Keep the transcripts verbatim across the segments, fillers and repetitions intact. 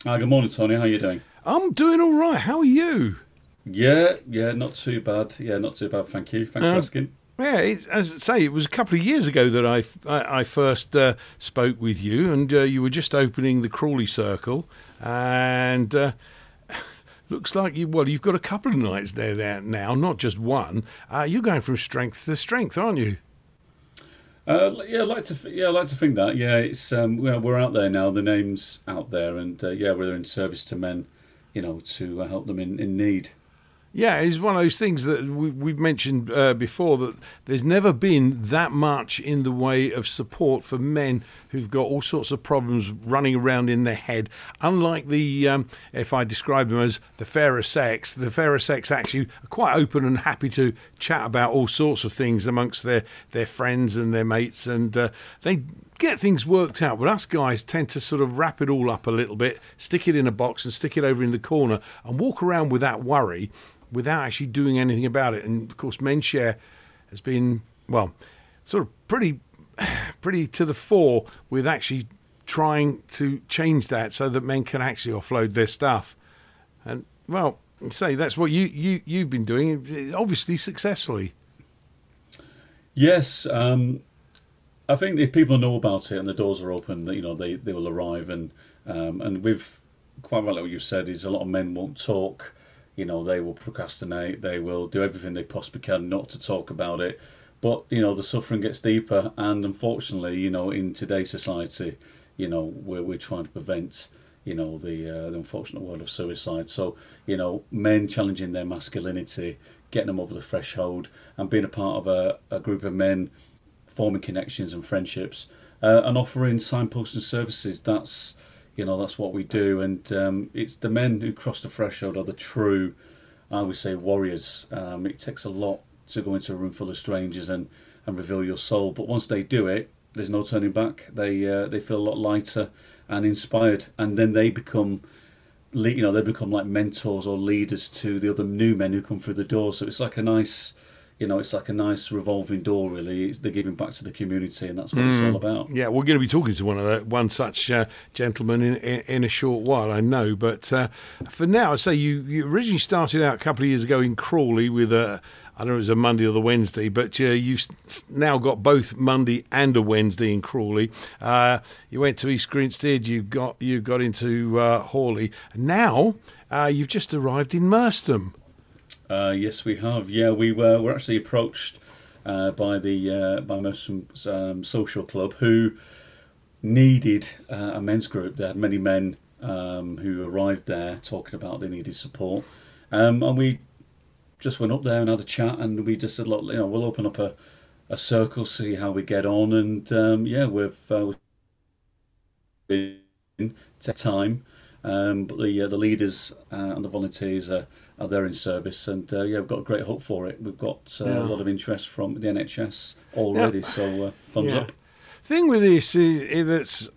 Hi, good morning, Tony. How are you doing? I'm doing all right. How are you? Yeah, yeah, not too bad. Yeah, not too bad. Thank you. Thanks for Uh, asking. yeah, it, as I say, it was a couple of years ago that I, I, I first uh, spoke with you, and uh, you were just opening the Crawley Circle, and uh, looks like you well, you've got a couple of nights there, there now, not just one. Uh, you're going from strength to strength, aren't you? Uh, yeah, I like to. th- Yeah, I like to think that. Yeah, it's um, you know, we're out there now. The name's out there, and uh, yeah, we're in service to men. You know, to uh, help them in, in need. Yeah, it's one of those things that we, we've mentioned uh, before, that there's never been that much in the way of support for men who've got all sorts of problems running around in their head. Unlike the, um, if I describe them as the fairer sex, the fairer sex actually are quite open and happy to chat about all sorts of things amongst their, their friends and their mates, and uh, they get things worked out. But us guys tend to sort of wrap it all up a little bit, stick it in a box and stick it over in the corner and walk around with that worry without actually doing anything about it. And of course, Men Share has been, well, sort of pretty, pretty to the fore with actually trying to change that so that men can actually offload their stuff. And well, say that's what you you you've been doing, obviously successfully. Yes, um, I think if people know about it and the doors are open, that you know they, they will arrive, and um, and with quite right, like what you said, is a lot of men won't talk. You know, they will procrastinate. They will do everything they possibly can not to talk about it. But you know, the suffering gets deeper, and unfortunately, you know, in today's society, you know, we're we're trying to prevent, you know, the uh, the unfortunate world of suicide. So you know, men challenging their masculinity, getting them over the threshold, and being a part of a, a group of men, forming connections and friendships, uh, and offering signposting services. That's you know that's what we do, and um, it's the men who cross the threshold are the true, I would say, warriors. Um, it takes a lot to go into a room full of strangers and, and reveal your soul, but once they do it, there's no turning back. They uh, they feel a lot lighter and inspired, and then they become, le- you know, they become like mentors or leaders to the other new men who come through the door. So it's like a nice. You know, it's like a nice revolving door, really. It's, they're giving back to the community, and that's what it's all about. Yeah, we're going to be talking to one of the, one such uh, gentleman in, in in a short while, I know. But uh, for now, I say you, you originally started out a couple of years ago in Crawley with a, I don't know if it was a Monday or the Wednesday, but uh, you've s- now got both Monday and a Wednesday in Crawley. Uh, you went to East Grinstead, you got you got into uh, Hawley. Now uh, you've just arrived in Merstham. Uh, yes, we have. Yeah, we were were actually approached uh, by the uh, by Muslim um, Social Club, who needed uh, a men's group. They had many men um, who arrived there talking about they needed support, um, and we just went up there and had a chat, and we just said, look, you know, we'll open up a, a circle, see how we get on, and um, yeah, we've uh, we've been take time. Um, but the uh, the leaders uh, and the volunteers are, are there in service, and uh, yeah, we've got a great hope for it. We've got uh, Yeah. a lot of interest from the N H S already, Yeah. so uh, thumbs Yeah. up. Thing with this is, is that's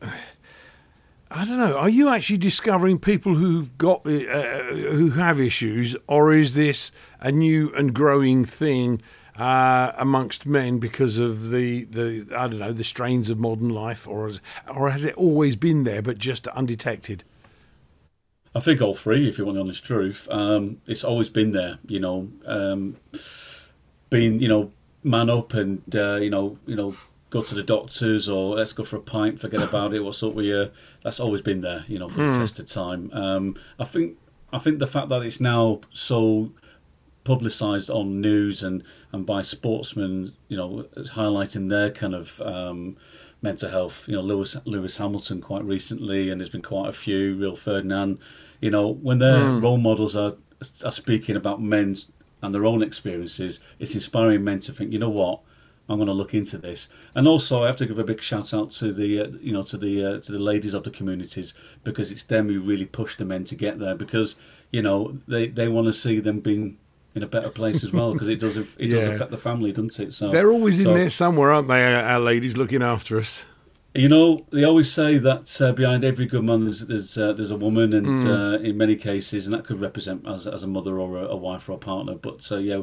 I don't know. Are you actually discovering people who've got the- uh, who have issues, or is this a new and growing thing uh, amongst men because of the, the I don't know the strains of modern life, or has, or has it always been there but just undetected? I think all three, if you want the honest truth. Um, it's always been there, you know, um, being, you know, man up and, uh, you know, you know, go to the doctors or let's go for a pint, forget about it, what's up with you. That's always been there, you know, for the test of time. Um, I think I think the fact that it's now so publicised on news and, and by sportsmen, you know, highlighting their kind of um, mental health. You know, Lewis Lewis Hamilton quite recently, and there's been quite a few. Real Ferdinand, you know, when their role models are are speaking about men and their own experiences, it's inspiring men to think, you know what, I'm going to look into this. And also, I have to give a big shout out to the, uh, you know, to the uh, to the ladies of the communities, because it's them who really push the men to get there. Because you know they, they want to see them being in a better place as well, because it does it does Yeah. affect the family, doesn't it? So They're always in so, there somewhere, aren't they? Our, our ladies looking after us. You know, they always say that uh, behind every good man there's there's, uh, there's a woman, and uh, in many cases, and that could represent as as a mother or a, a wife or a partner. But uh, yeah,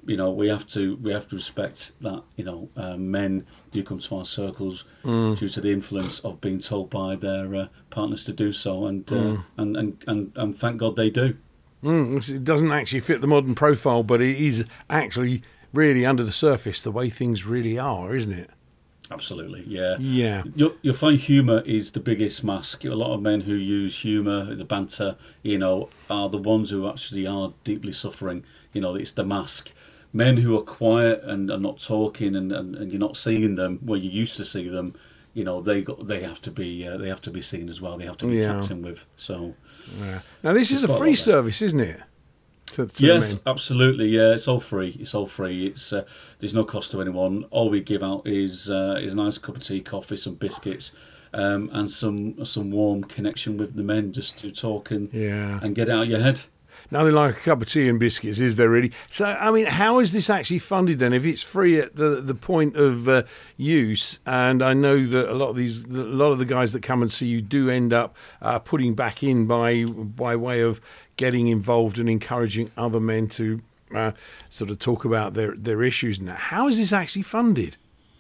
you know, we have to we have to respect that. You know, uh, men do come to our circles Mm. due to the influence of being told by their uh, partners to do so, and, uh, Mm. and, and and and thank God they do. Mm, it doesn't actually fit the modern profile, but it is actually really under the surface the way things really are, isn't it? Absolutely, yeah. Yeah. You'll, you'll find humour is the biggest mask. A lot of men who use humour, the banter, you know, are the ones who actually are deeply suffering. You know, it's the mask. Men who are quiet and are not talking, and, and, and you're not seeing them where you used to see them, you know, they got, they have to be uh, they have to be seen as well. They have to be Yeah. tapped in with. So Yeah. Now, this is There's a quite a free lot there. service, isn't it? To, to the yes, men? absolutely. Yeah, it's all free. It's all free. It's uh, there's no cost to anyone. All we give out is uh, is a nice cup of tea, coffee, some biscuits, um, and some some warm connection with the men, just to talk and Yeah. and get it out of your head. Nothing like a cup of tea and biscuits, is there really? So, I mean, how is this actually funded then? If it's free at the the point of uh, use, and I know that a lot of these, a lot of the guys that come and see you do end up uh, putting back in by by way of getting involved and encouraging other men to uh, sort of talk about their their issues. Now, how is this actually funded?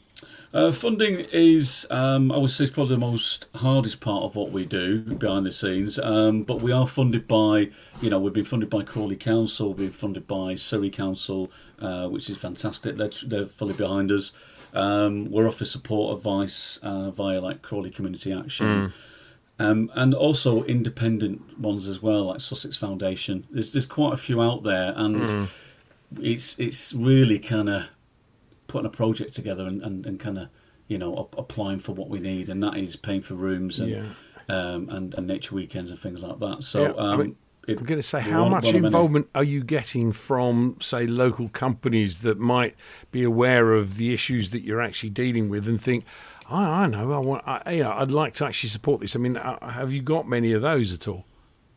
Uh, funding is, um, I would say, is probably the most hardest part of what we do behind the scenes. Um, but we are funded by, you know, we've been funded by Crawley Council, we've been funded by Surrey Council, uh, which is fantastic. They're, they're fully behind us. Um, we're offering support advice uh, via like Crawley Community Action. Um, and also independent ones as well, like Sussex Foundation. There's there's quite a few out there, and it's it's really kind of putting a project together and, and, and kind of, you know, up, applying for what we need, and that is paying for rooms and Yeah. um, and, and nature weekends and things like that. So Yeah, I um, mean, it, I'm going to say, we're how one- much one of many. involvement are you getting from, say, local companies that might be aware of the issues that you're actually dealing with and think, oh, I know, I want, I, you know, I'd like to actually support this. I mean, uh, have you got many of those at all?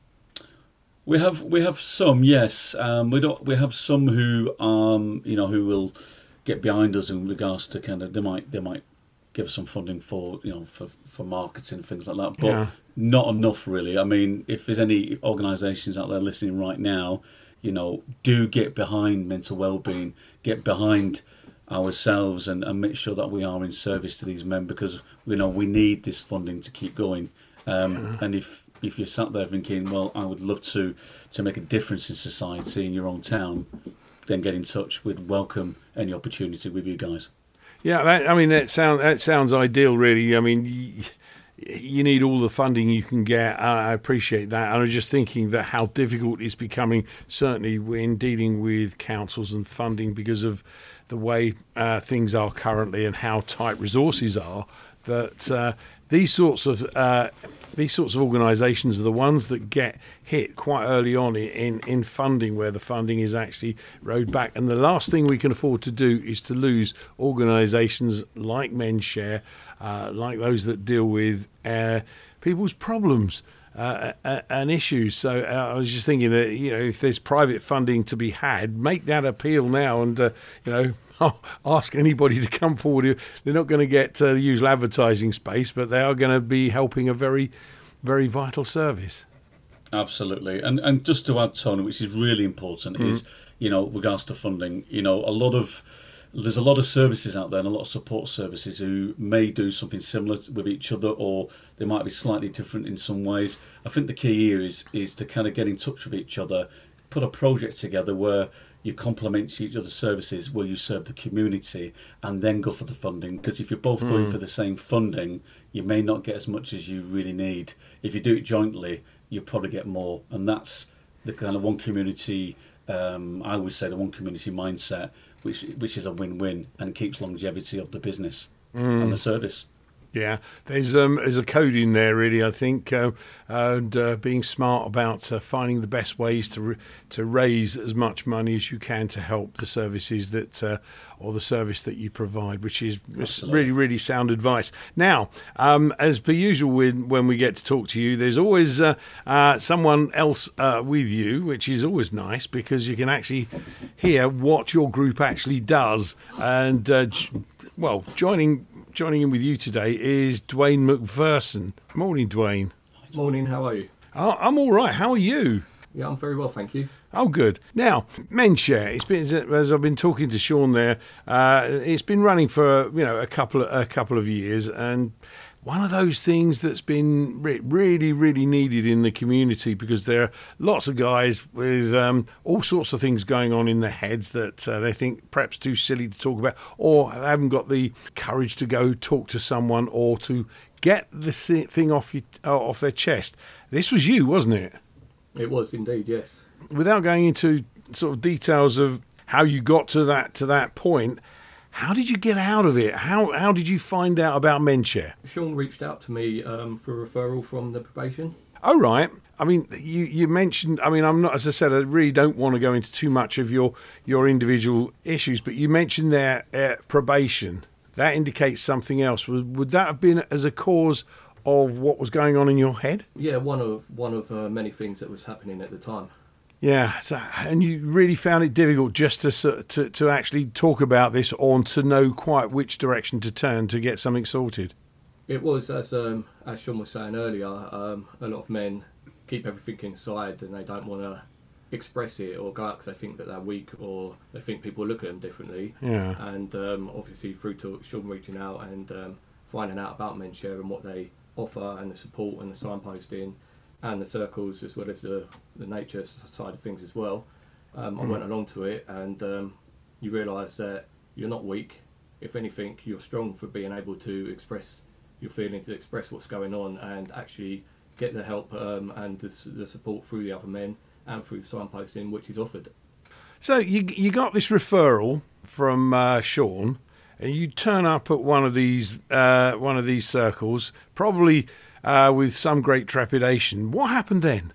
We have we have some, yes. Um, we don't. We have some who um you know who will get behind us in regards to kind of they might they might give us some funding for you know for, for marketing and things like that, but Yeah. not enough really. I mean, if there's any organisations out there listening right now, you know, do get behind mental well-being, get behind ourselves, and, and make sure that we are in service to these men, because you know we need this funding to keep going. Um, and if if you're sat there thinking, well, I would love to to make a difference in society in your own town, then get in touch. We'd welcome any opportunity with you guys. Yeah, that, I mean, that sounds that sounds ideal, really. I mean, y- you need all the funding you can get. I appreciate that. And I was just thinking that how difficult it's becoming, certainly when dealing with councils and funding, because of the way uh, things are currently and how tight resources are. That uh, these sorts of uh, these sorts of organisations are the ones that get hit quite early on in, in funding, where the funding is actually rowed back. And the last thing we can afford to do is to lose organisations like MenShare, uh, like those that deal with uh, people's problems uh, and issues. So uh, I was just thinking that, you know, if there's private funding to be had, make that appeal now, and uh, you know. Oh, ask anybody to come forward. They're not going to get uh, the usual advertising space, but they are going to be helping a very, very vital service. Absolutely, and and just to add, Tony, which is really important, Mm. is you know regards to funding. You know, a lot of there's a lot of services out there and a lot of support services who may do something similar with each other, or they might be slightly different in some ways. I think the key here is is to kind of get in touch with each other, put a project together where you complement each other's services, where you serve the community, and then go for the funding. Because if you're both going for the same funding, you may not get as much as you really need. If you do it jointly, you'll probably get more. And that's the kind of one community, um, I would say the one community mindset, which which is a win-win and keeps longevity of the business and the service. Yeah, there's um, there's a code in there, really. I think, uh, and uh, being smart about uh, finding the best ways to re- to raise as much money as you can to help the services that uh, or the service that you provide, which is Absolutely. really really sound advice. Now, um, as per usual, when when we get to talk to you, there's always uh, uh, someone else uh, with you, which is always nice because you can actually hear what your group actually does. And uh, j- well, joining. Joining in with you today is Dwayne McPherson. Morning, Dwayne. Morning, how are you? Oh, I'm all right. How are you? Yeah, I'm very well, thank you. Oh, good. Now, MenShare. It's been, as I've been talking to Sean there. Uh, it's been running for you know a couple of, a couple of years, and one of those things that's been re- really, really needed in the community, because there are lots of guys with um, all sorts of things going on in their heads that uh, they think perhaps too silly to talk about, or haven't got the courage to go talk to someone or to get the thing off you, uh, off their chest. This was you, wasn't it? It was indeed, yes. Without going into sort of details of how you got to that to that point, how did you get out of it? How how did you find out about MenShare? Sean reached out to me um, for a referral from the probation. Oh, right. I mean, you, you mentioned, I mean, I'm not, as I said, I really don't want to go into too much of your, your individual issues, but you mentioned there uh, probation. That indicates something else. Would, would that have been as a cause of what was going on in your head? Yeah, one of one of uh, many things that was happening at the time. Yeah, so, and you really found it difficult just to, to to actually talk about this, or to know quite which direction to turn to get something sorted. It was, as um, as Sean was saying earlier, um, a lot of men keep everything inside and they don't want to express it or go out because they think that they're weak, or they think people look at them differently. Yeah. And um, obviously through to Sean reaching out and um, finding out about MenShare and what they offer, and the support and the signposting and the circles, as well as the, the nature side of things as well. Um, I Mm. went along to it, and um, you realise that you're not weak. If anything, you're strong for being able to express your feelings, to express what's going on, and actually get the help um, and the, the support through the other men and through the signposting which is offered. So you you got this referral from uh, Sean, and you turn up at one of these uh, one of these circles, probably uh, with some great trepidation. What happened then?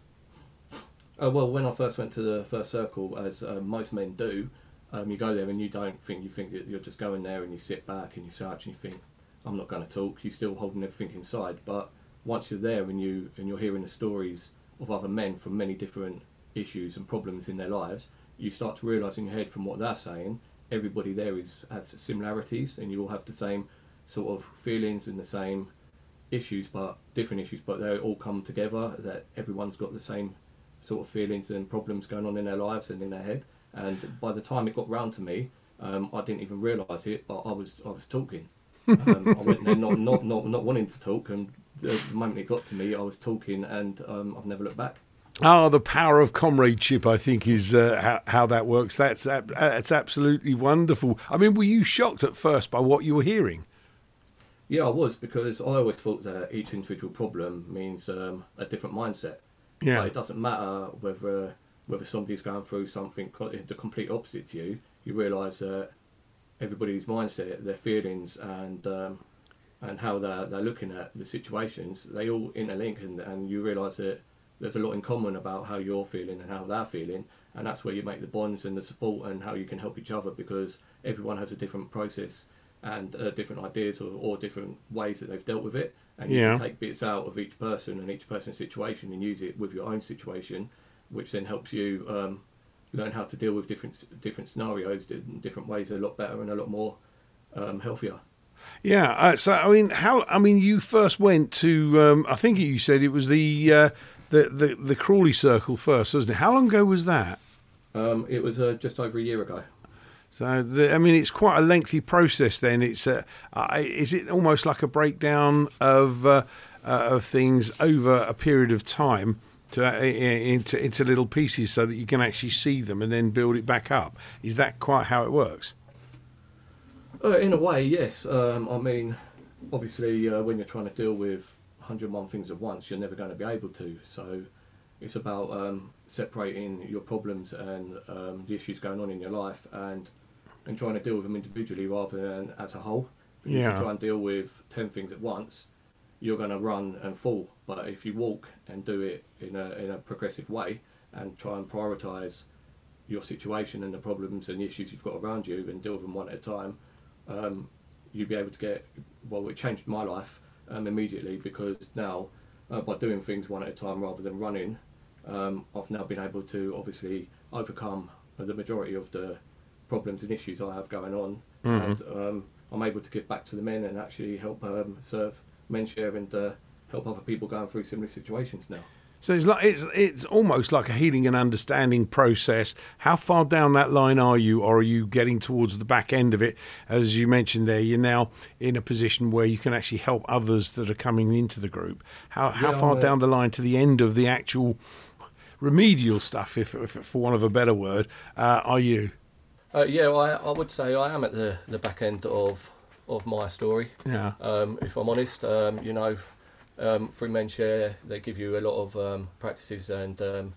Uh, well, when I first went to the first circle, as uh, most men do, um, you go there and you don't think, you think that you're just going there and you sit back and you search and you think, I'm not going to talk. You're still holding everything inside. But once you're there and, you, and you're hearing the stories of other men from many different issues and problems in their lives, you start to realise in your head from what they're saying, everybody there is has similarities, and you all have the same sort of feelings and the same issues, but different issues, but they all come together, that everyone's got the same sort of feelings and problems going on in their lives and in their head. And by the time it got round to me, um, I didn't even realise it, but I was I was talking. um, I went there not, not, not, not wanting to talk, and the moment it got to me, I was talking, and um, I've never looked back. Oh, the power of comradeship, I think, is uh, how, how that works. That's that's absolutely wonderful. I mean, were you shocked at first by what you were hearing? Yeah, I was, because I always thought that each individual problem means um, a different mindset. Yeah. But it doesn't matter whether whether somebody's going through something co- the complete opposite to you. You realise that everybody's mindset, their feelings, and um, and how they're, they're looking at the situations, they all interlink, and, and you realise that there's a lot in common about how you're feeling and how they're feeling, and that's where you make the bonds and the support and how you can help each other, because everyone has a different process and uh, different ideas, or, or different ways that they've dealt with it, and you Yeah. can take bits out of each person and each person's situation and use it with your own situation, which then helps you um, learn how to deal with different different scenarios in different ways a lot better and a lot more um, healthier. Yeah. Uh, so, I mean, how? I mean, you first went to. Um, I think you said it was the uh, the, the the Crawley Circle first, wasn't it? How long ago was that? Um, it was uh, just over a year ago. So, the, I mean, it's quite a lengthy process. Then it's uh, uh, is it almost like a breakdown of uh, uh, of things over a period of time to uh, into into little pieces, so that you can actually see them and then build it back up? Is that quite how it works? Uh, in a way, yes. Um, I mean, obviously, uh, when you're trying to deal with one hundred and one things at once, you're never going to be able to. So it's about um, separating your problems and um, the issues going on in your life, and and trying to deal with them individually rather than as a whole. Because Yeah. if you try and deal with ten things at once, you're going to run and fall. But if you walk and do it in a in a progressive way and try and prioritise your situation and the problems and the issues you've got around you and deal with them one at a time, um, you'll be able to get, well, it changed my life um, immediately, because now uh, by doing things one at a time rather than running, um, I've now been able to obviously overcome the majority of the problems and issues I have going on, Mhm. and um, I'm able to give back to the men and actually help um, serve MenShare and uh, help other people going through similar situations now. So it's like it's it's almost like a healing and understanding process. How far down that line are you, or are you getting towards the back end of it? As you mentioned there, you're now in a position where you can actually help others that are coming into the group. How how Yeah, far I'm, uh, down the line to the end of the actual remedial stuff, if, if for want of a better word, uh, are you? Uh, yeah, I, I would say I am at the, the back end of of my story. Yeah. Um, if I'm honest, um, you know, um, through MenShare, they give you a lot of um, practices and um,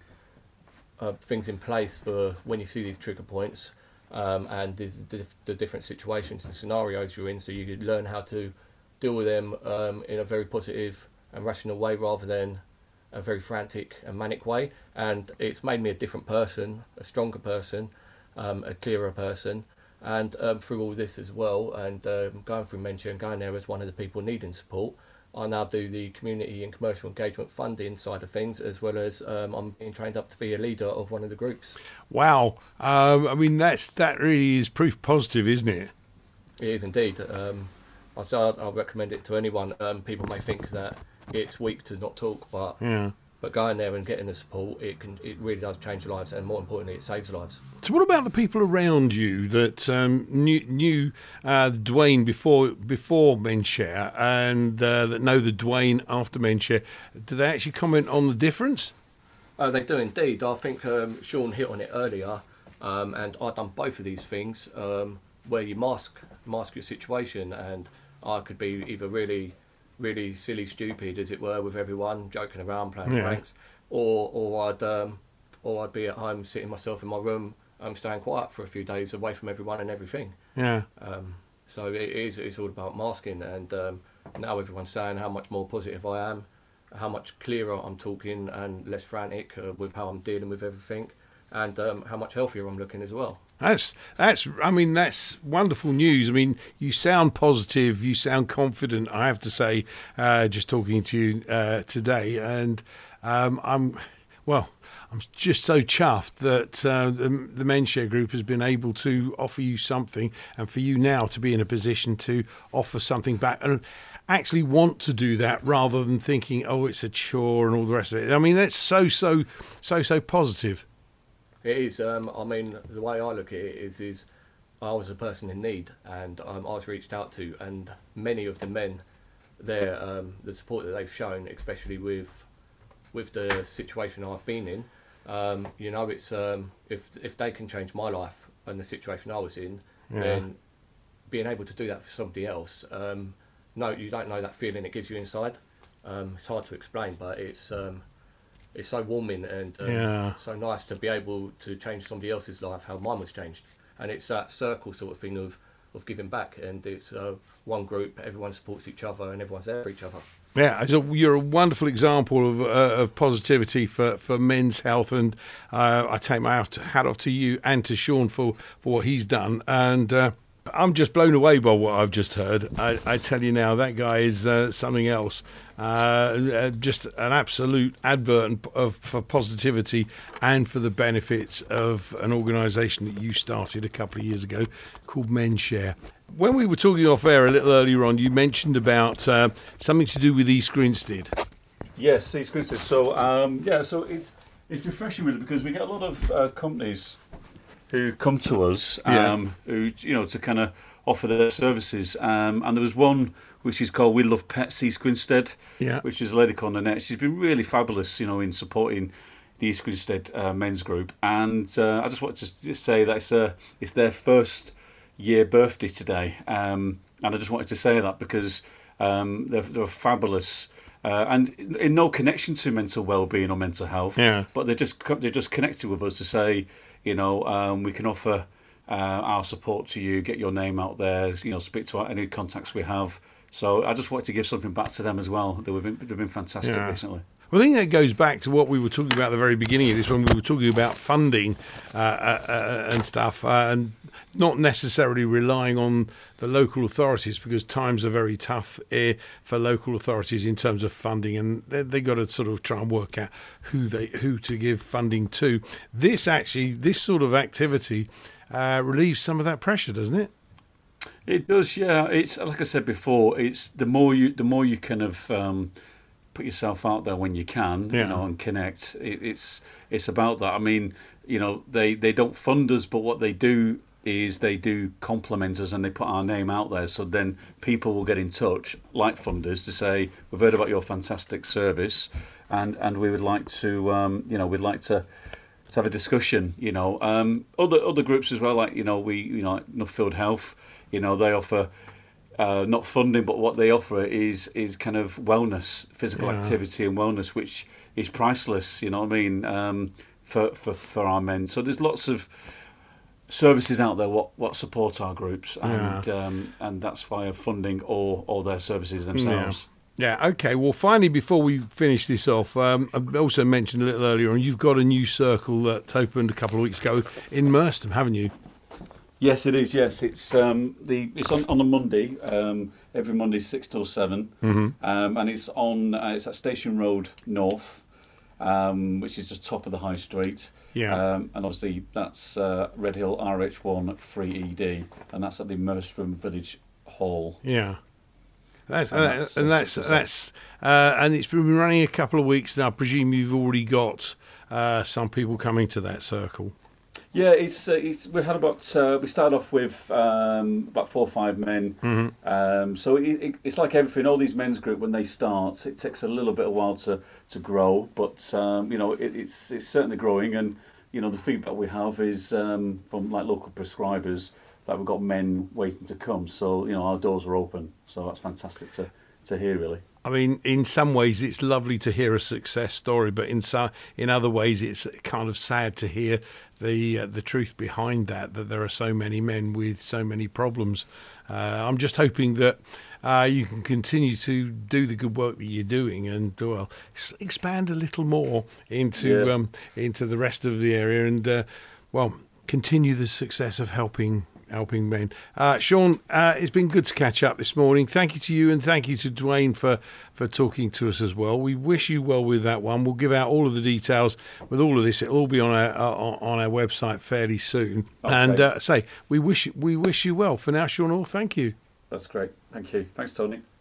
uh, things in place for when you see these trigger points um, and the, the, the different situations, the scenarios you're in, so you could learn how to deal with them um, in a very positive and rational way rather than a very frantic and manic way. And it's made me a different person, a stronger person, um, a clearer person. And um, through all this as well, and um, going through MenShare and going there as one of the people needing support, I now do the community and commercial engagement funding side of things, as well as um, I'm being trained up to be a leader of one of the groups. Wow. Um, I mean, that's that really is proof positive, isn't it? It is indeed. Um, I so I'll recommend it to anyone. Um, people may think that it's weak to not talk, but Yeah. but going there and getting the support, it can it really does change lives, and more importantly, it saves lives. So, what about the people around you that um, knew, knew uh, Dwayne before before MenShare and uh, that know the Dwayne after MenShare? Do they actually comment on the difference? Oh, they do indeed. I think um, Sean hit on it earlier, um, and I've done both of these things um, where you mask mask your situation, and I could be either really, really silly, stupid, as it were, with everyone, joking around, playing Yeah. pranks, or or I'd um, or I'd be at home sitting myself in my room, um, staying quiet for a few days, away from everyone and everything. Yeah. Um, so it is it's all about masking, and um, now everyone's saying how much more positive I am, how much clearer I'm talking and less frantic uh, with how I'm dealing with everything, and um, how much healthier I'm looking as well. That's that's. I mean, that's wonderful news. I mean, you sound positive. You sound confident. I have to say, uh, just talking to you uh, today, and um, I'm well. I'm just so chuffed that uh, the, the MenShare group has been able to offer you something, and for you now to be in a position to offer something back and actually want to do that rather than thinking, oh, it's a chore and all the rest of it. I mean, that's so so so so positive. It is. Um, I mean, the way I look at it is, is I was a person in need, and um, I was reached out to, and many of the men there, um, the support that they've shown, especially with with the situation I've been in, um, you know, it's um, if if they can change my life and the situation I was in, Yeah. then being able to do that for somebody else, um, no, you don't know that feeling it gives you inside. Um, it's hard to explain, but it's. Um, It's so warming and um, Yeah. so nice to be able to change somebody else's life, how mine was changed. And it's that circle sort of thing of, of giving back. And it's uh, one group, everyone supports each other and everyone's there for each other. Yeah, so you're a wonderful example of uh, of positivity for, for men's health, and uh, I take my hat off to you and to Sean for, for what he's done. And uh, I'm just blown away by what I've just heard. I, I tell you now, that guy is uh, something else. Uh, just an absolute advert of, for positivity and for the benefits of an organisation that you started a couple of years ago called MenShare. When we were talking off air a little earlier on, you mentioned about uh, something to do with East Grinstead. Yes, East Grinstead. So um, yeah, so it's it's refreshing really because we get a lot of uh, companies who come to us, um, Yeah. who you know to kind of offer their services. Um, and there was one which is called We Love Pets East Grinstead, Yeah. which is a lady called Nanette. She's been really fabulous, you know, in supporting the East Grinstead uh, men's group. And uh, I just wanted to just say that it's uh, it's their first year birthday today, um, and I just wanted to say that because um, they're, they're fabulous. Uh, and in, in no connection to mental well-being or mental health, Yeah. but they just co- they just connected with us to say, you know, um, we can offer uh, our support to you, get your name out there, you know, speak to our, any contacts we have. So I just wanted to give something back to them as well. They've been, they've been fantastic Yeah. recently. Well, I think that goes back to what we were talking about at the very beginning of this, when we were talking about funding uh, uh, uh, and stuff, uh, and not necessarily relying on the local authorities, because times are very tough uh, for local authorities in terms of funding, and they they got to sort of try and work out who they who to give funding to. This actually, this sort of activity uh, relieves some of that pressure, doesn't it? It does, yeah. It's like I said before. It's the more you the more you kind of um, put yourself out there when you can, Yeah. you know, and connect. It, it's it's about that. I mean, you know, they, they don't fund us, but what they do is they do compliment us and they put our name out there. So then people will get in touch, like funders, to say, we've heard about your fantastic service, and, and we would like to, um, you know, we'd like to, to have a discussion. You know, um, other other groups as well, like you know, we you know, like Nuffield Health, you know, they offer. Uh, not funding, but what they offer is is kind of wellness, physical Yeah. activity and wellness, which is priceless. You know what I mean? Um, for, for for our men. So there's lots of services out there what, what support our groups, and Yeah. um, and that's via funding or or their services themselves. Yeah, okay. Well, finally, before we finish this off, um, I also mentioned a little earlier on, you've got a new circle that opened a couple of weeks ago in Merstham, haven't you? Yes, it is. Yes, it's um, the it's on, on a Monday. Um, every Monday, six till seven, Mm-hmm. um, and it's on. Uh, it's at Station Road North, um, which is just top of the high street. Yeah. Um, and obviously that's uh, Red Hill R H one three E D, and that's at the Merstham Village Hall. Yeah. That's, And and that's, that's, and uh, that's, six that's uh, and it's been running a couple of weeks now. I presume you've already got uh, some people coming to that circle. Yeah, it's uh, it's we had about uh, we started off with um, about four or five men. Mm-hmm. Um, so it, it, it's like everything. All these men's group when they start, it takes a little bit of while to, to grow, but um, you know it, it's it's certainly growing, and you know the feedback we have is um, from like local prescribers that we've got men waiting to come. So you know our doors are open. So that's fantastic to to hear, really. I mean, in some ways, it's lovely to hear a success story, but in some, in other ways, it's kind of sad to hear the uh, the truth behind that. That there are so many men with so many problems. Uh, I'm just hoping that uh, you can continue to do the good work that you're doing, and well, s- expand a little more into Yeah. um, into the rest of the area, and uh, well, continue the success of helping. Helping men. Uh, Sean, uh, it's been good to catch up this morning. Thank you to you, and thank you to Dwayne for, for talking to us as well. We wish you well with that one. We'll give out all of the details with all of this. It'll all be on our uh, on our website fairly soon. Okay. And uh, say we wish we wish you well. For now, Sean, all thank you. That's great. Thank you. Thanks, Tony.